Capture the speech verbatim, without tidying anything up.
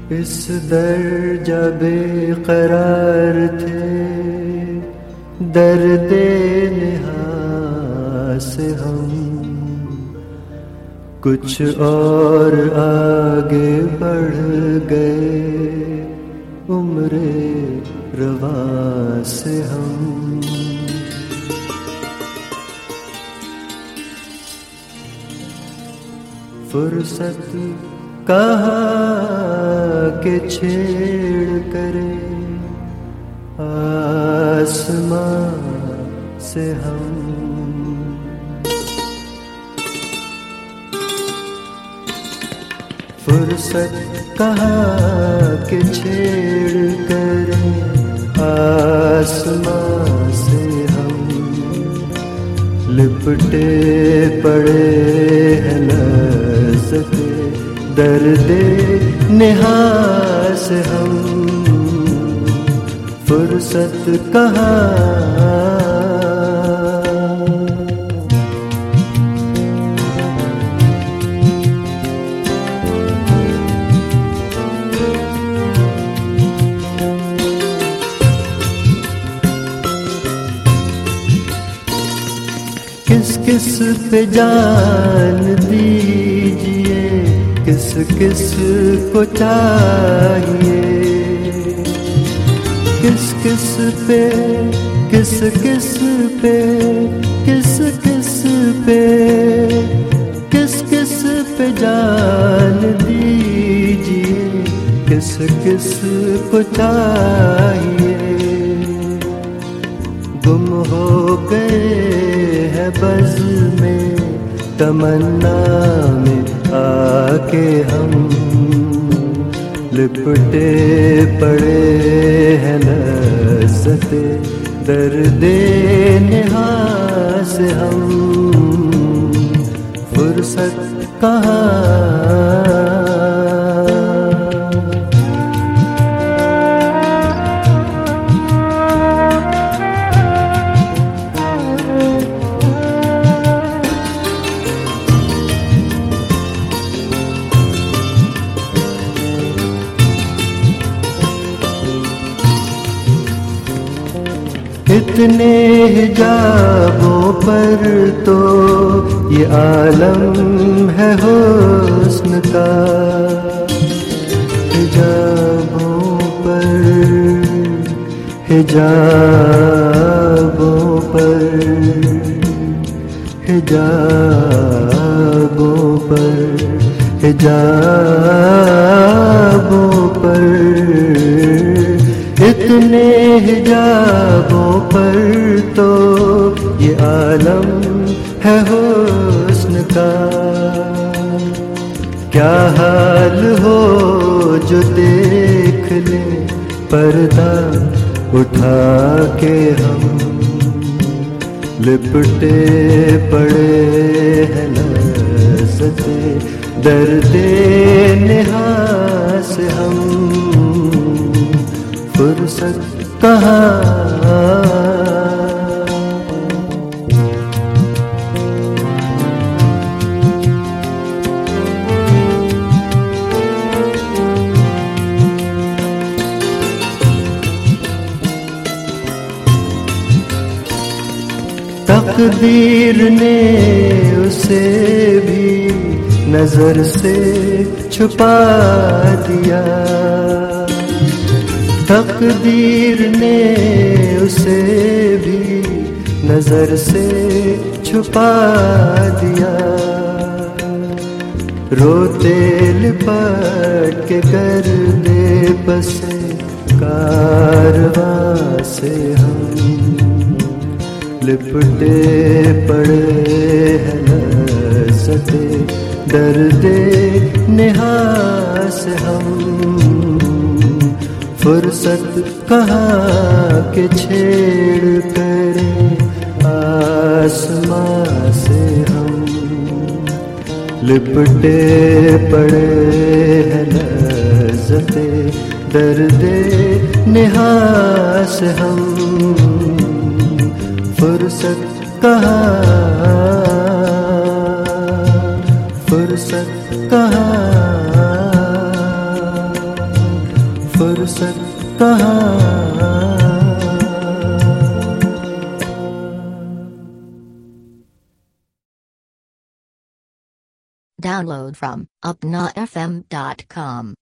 इस दर्जा बेकरार थे, दर्दे निहा से हम कुछ और आगे बढ़ गए, उम्रे रवा से हम। फुर्सत कहाँ के छेड़ करे आसमां से हम। फुर्सत कहाँ के छेड़ करे आसमां से हम। लिपटे पड़े हैं लज़्ज़ते दर्दे निहा से हम। फुर्सत कहाँ किस किस पे जान दीजिए, किस किस को चाहिए। किस किस पे किस किस पे किस किस पे किस किस पे जान दीजिए, किस किस को चाहिए। गुम हो गए है बज़ में तमन्ना में आके हम। लिपटे पड़े हैं लज़्ज़ते दर्दे निहा से हम। फुर्सत कहाँ इतने हिजाबों पर तो ये आलम है हुस्न का। हिजाबों पर हिजाबों पर हिजाबों पर हिजाबों पर इतने हिजाबों पर तो ये आलम है हुस्न का। क्या हाल हो जो देख ले पर्दा उठा के हम। लिपटे पड़े हैं लज़्ज़ते दर्दे निहा से हम। फुर्सत कहाँ तकदीर ने उसे भी नजर से छुपा दिया। तकदीर ने उसे भी नजर से छुपा दिया। रोते लिपट के कर दे बसे कारवां से हम। लिपटे पड़े हैं लज़्ज़ते दर्दे निहा से हम। फुर्सत कहाँ के छेड़ करे आसमां से हम। लिपटे पड़े हैं लज़्ज़ते दर्दे निहा से हम। फुर्सत कहाँ फुर्सत कहाँ फुर्सत कहाँ। Download from upna f m dot com.